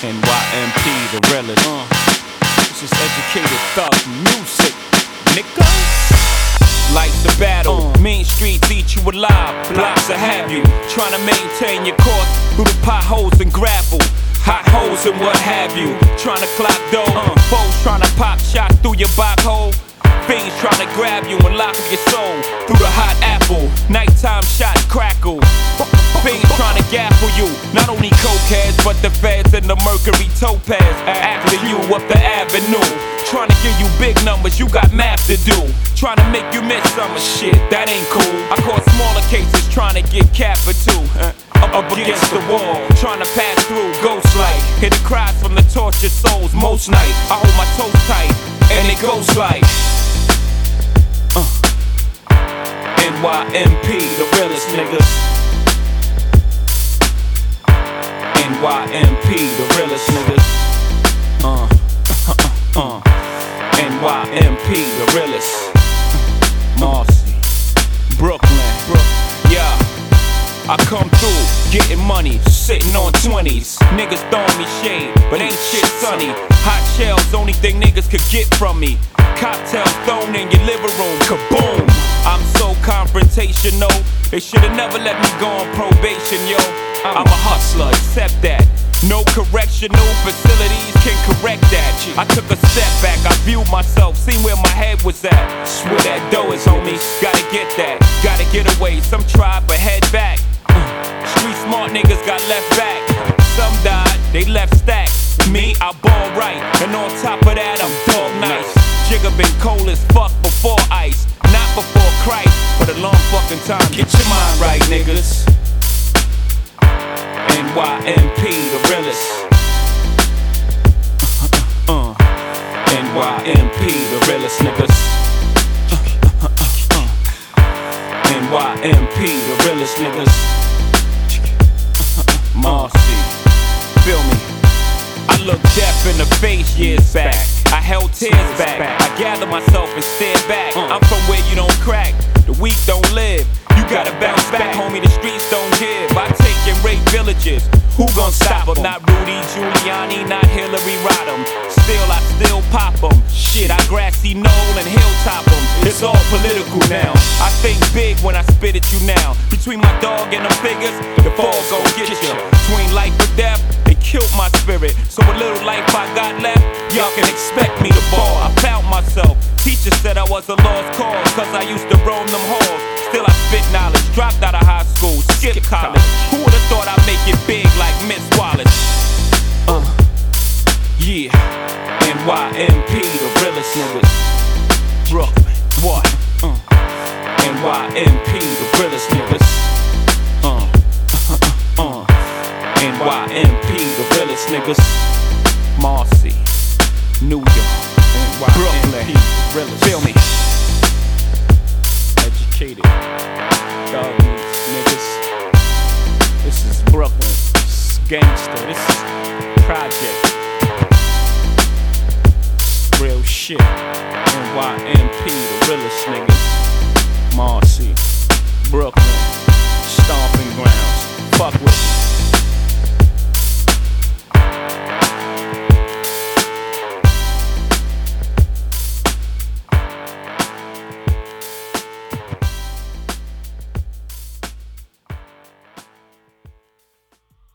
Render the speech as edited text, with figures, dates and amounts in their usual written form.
NYMP, the realest. This is educated thug music, niggas. Life's a battle, mean streets eat you alive. Blocks will have you, trying to maintain your course through the potholes and gravel. Hot holes and what have you, trying to clock dough. Foes trying to pop shots through your bop hole. Fiends trying to grab you and lock up your soul through the hot apple. Nighttime shots crackle. Fiends trying to gaffle you. Not only cokeheads, but the feds and the Mercury topaz. After you up the avenue. Trying to give you big numbers, you got math to do. Trying to make you miss some shit, that ain't cool. I caught smaller cases trying to get capped for two. Up against the wall, trying to pass through ghost light. Hear the cries from the tortured souls most nights. I hold my toes tight, and it goes like NYMP, the realest niggas. NYMP, the realest niggas. NYMP, the realest. Marcy, Brooklyn, yeah. I come through, getting money, sitting on 20s. Niggas throwing me shade, but ain't shit sunny. Hot shells, only thing niggas could get from me. Cocktails thrown in your living room, kaboom. I'm so confrontational, they should've never let me go on probation, yo. I'm a hustler, accept that. No correctional facilities can correct that. I took a step back, I viewed myself, seen where my head was at. Swear that dough is on me, gotta get that. Gotta get away, some tried but head back. Street smart niggas got left back. Some died, they left stacks. Me, I ball right, and on top of that, I'm dog nice. Jigga been cold as fuck before ice. Not before Christ, but a long fucking time. Get your mind right, niggas. NYMP, the realest. NYMP, the realest niggas. NYMP, the realest niggas. Marcy, feel me? I looked death in the face years back. I held tears back. I gathered myself and stared back. I'm from where you don't crack, the weak don't live. You gotta bounce back, homie, the streets don't give. I take and rape villages, who gon' stop them? Not Rudy Giuliani, not Hillary Rodham. Still, I still pop them. Shit, I grassy knoll and hilltop them. It's all political now. I think big when I spit at you now. Between my dog and them figures, the fall gon' get you. Between life or death, they killed my spirit. So a little life I got left, y'all can expect me to ball. I found myself. Teachers said I was a lost cause, cause I used to roam them halls. Still I spit knowledge, dropped out of high school, skipped college. Who would've thought I'd make it big like Miss Wallace? Yeah, NYMP, the realest niggas. Brooklyn, what? NYMP, the realest niggas. NYMP, the realest niggas. Marcy, New York, Brooklyn, feel me? Educated, dog niggas. This is Brooklyn, this is gangster, this is project. Real shit. NYMP, the realest niggas. Marcy, Brooklyn.